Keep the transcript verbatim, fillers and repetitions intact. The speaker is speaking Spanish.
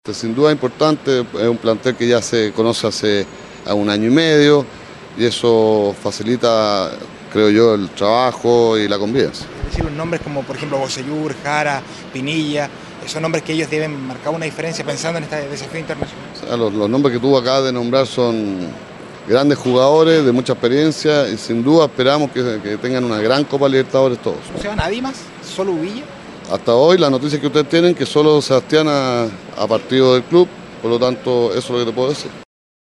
Sin duda importante, es un plantel que ya se conoce hace un año y medio y eso facilita, creo yo, el trabajo y la convivencia. Es decir, nombres como por ejemplo Bocellur, Jara, Pinilla, son nombres que ellos deben marcar una diferencia pensando en este desafío internacional. O sea, los, los nombres que tú acabas de nombrar son grandes jugadores de mucha experiencia y sin duda esperamos que, que tengan una gran Copa Libertadores todos. ¿No se va nadie más? ¿Solo Ubilla? Hasta hoy la noticia que ustedes tienen que solo Sebastián ha, ha partido del club, por lo tanto eso es lo que te puedo decir.